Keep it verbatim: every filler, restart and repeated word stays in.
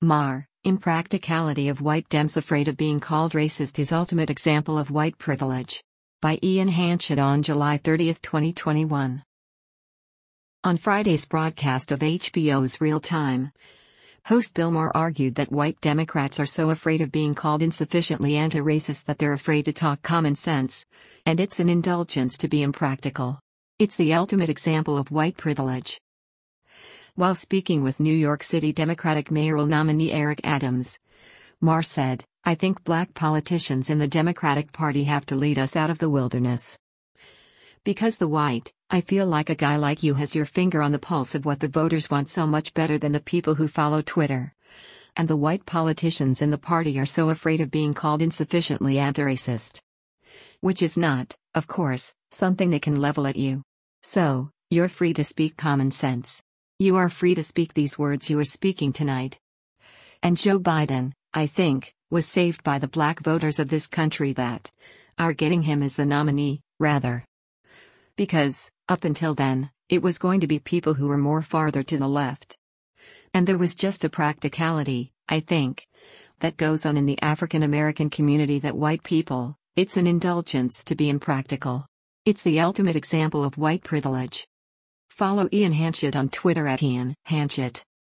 Mar, Impracticality of White Dems Afraid of Being Called Racist is Ultimate Example of White Privilege. By Ian Hanchett on July thirtieth, twenty twenty-one. On Friday's broadcast of H B O's Real Time, host Bill Maher argued that white Democrats are so afraid of being called insufficiently anti-racist that they're afraid to talk common sense, and it's an indulgence to be impractical. It's the ultimate example of white privilege. While speaking with New York City Democratic mayoral nominee Eric Adams, Maher said, "I think black politicians in the Democratic Party have to lead us out of the wilderness. Because the white, I feel like a guy like you has your finger on the pulse of what the voters want so much better than the people who follow Twitter. And the white politicians in the party are so afraid of being called insufficiently anti-racist. Which is not, of course, something they can level at you. So, you're free to speak common sense. You are free to speak these words you are speaking tonight." And Joe Biden, I think, was saved by the black voters of this country that are getting him as the nominee, rather. Because, up until then, it was going to be people who were more farther to the left. And there was just a practicality, I think, that goes on in the African American community that white people, it's an indulgence to be impractical. It's the ultimate example of white privilege. Follow Ian Hanchett on Twitter at Ian Hanchett.